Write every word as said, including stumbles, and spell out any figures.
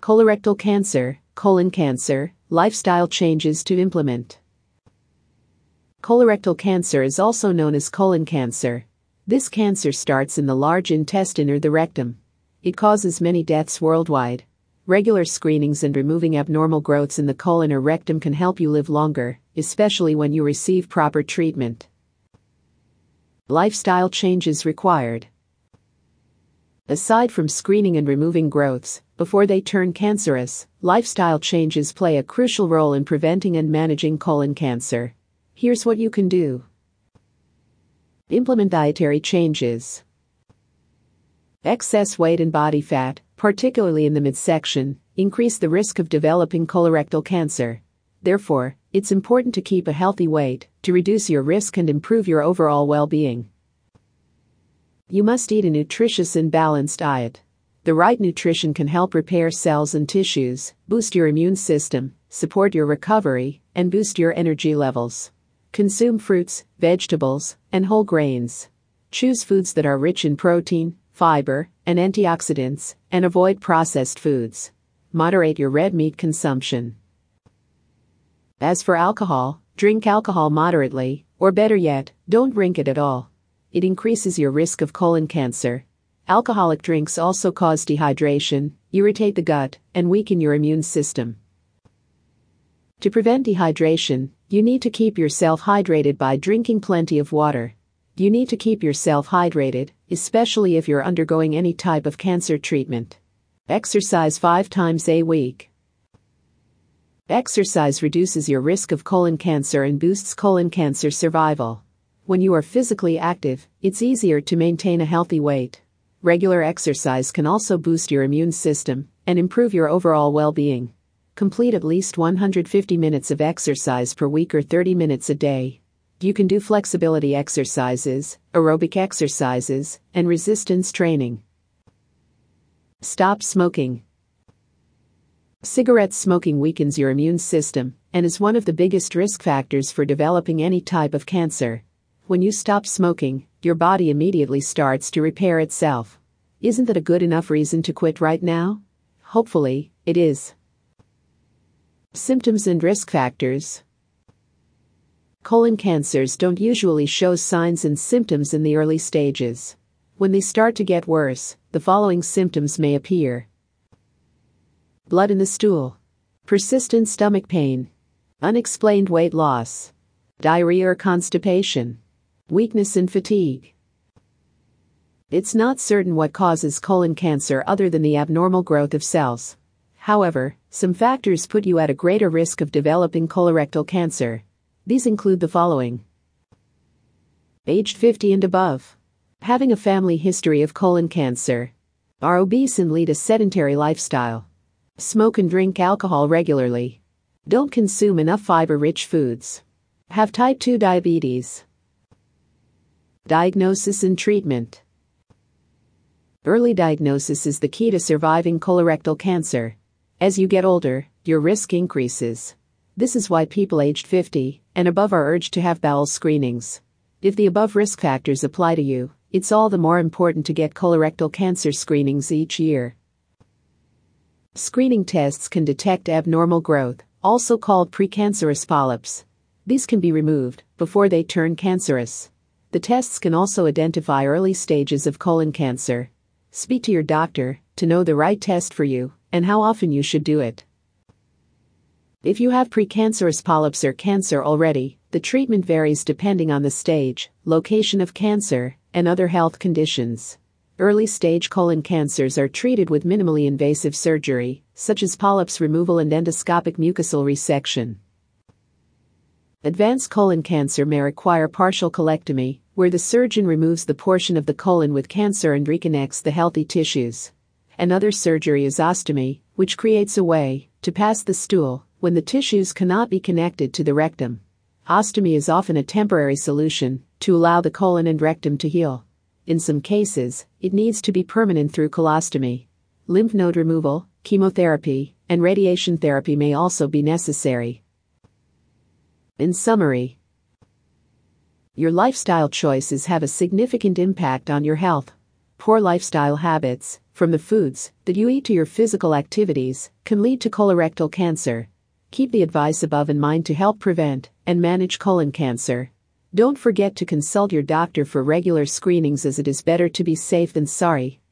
Colorectal cancer, colon cancer, lifestyle changes to implement. Colorectal cancer is also known as colon cancer. This cancer starts in the large intestine or the rectum. It causes many deaths worldwide. Regular screenings and removing abnormal growths in the colon or rectum can help you live longer, especially when you receive proper treatment. Lifestyle changes required. Aside from screening and removing growths, before they turn cancerous, lifestyle changes play a crucial role in preventing and managing colon cancer. Here's what you can do. Implement dietary changes. Excess weight and body fat, particularly in the midsection, increase the risk of developing colorectal cancer. Therefore, it's important to keep a healthy weight to reduce your risk and improve your overall well-being. You must eat a nutritious and balanced diet. The right nutrition can help repair cells and tissues, boost your immune system, support your recovery, and boost your energy levels. Consume fruits, vegetables, and whole grains. Choose foods that are rich in protein, fiber, and antioxidants, and avoid processed foods. Moderate your red meat consumption. As for alcohol, drink alcohol moderately, or better yet, don't drink it at all. It increases your risk of colon cancer. Alcoholic drinks also cause dehydration, irritate the gut, and weaken your immune system. To prevent dehydration, you need to keep yourself hydrated by drinking plenty of water. You need to keep yourself hydrated, especially if you're undergoing any type of cancer treatment. Exercise five times a week. Exercise reduces your risk of colon cancer and boosts colon cancer survival. When you are physically active, it's easier to maintain a healthy weight. Regular exercise can also boost your immune system and improve your overall well-being. Complete at least one hundred fifty minutes of exercise per week or thirty minutes a day. You can do flexibility exercises, aerobic exercises, and resistance training. Stop smoking. Cigarette smoking weakens your immune system and is one of the biggest risk factors for developing any type of cancer. When you stop smoking, your body immediately starts to repair itself. Isn't that a good enough reason to quit right now? Hopefully, it is. Symptoms and risk factors. Colon cancers don't usually show signs and symptoms in the early stages. When they start to get worse, the following symptoms may appear. Blood in the stool. Persistent stomach pain. Unexplained weight loss. Diarrhea or constipation. Weakness and fatigue. It's not certain what causes colon cancer other than the abnormal growth of cells. However, some factors put you at a greater risk of developing colorectal cancer. These include the following. Aged fifty and above. Having a family history of colon cancer. Are obese and lead a sedentary lifestyle. Smoke and drink alcohol regularly. Don't consume enough fiber-rich foods. Have type two diabetes. Diagnosis and treatment. Early diagnosis is the key to surviving colorectal cancer. As you get older, your risk increases. This is why people aged fifty and above are urged to have bowel screenings. If the above risk factors apply to you, it's all the more important to get colorectal cancer screenings each year. Screening tests can detect abnormal growth, also called precancerous polyps. These can be removed before they turn cancerous. The tests can also identify early stages of colon cancer. Speak to your doctor to know the right test for you and how often you should do it. If you have precancerous polyps or cancer already, the treatment varies depending on the stage, location of cancer, and other health conditions. Early-stage colon cancers are treated with minimally invasive surgery, such as polyps removal and endoscopic mucosal resection. Advanced colon cancer may require partial colectomy, where the surgeon removes the portion of the colon with cancer and reconnects the healthy tissues. Another surgery is ostomy, which creates a way to pass the stool when the tissues cannot be connected to the rectum. Ostomy is often a temporary solution to allow the colon and rectum to heal. In some cases, it needs to be permanent through colostomy. Lymph node removal, chemotherapy, and radiation therapy may also be necessary. In summary, your lifestyle choices have a significant impact on your health. Poor lifestyle habits, from the foods that you eat to your physical activities can lead to colorectal cancer. Keep the advice above in mind to help prevent and manage colon cancer. Don't forget to consult your doctor for regular screenings, as it is better to be safe than sorry.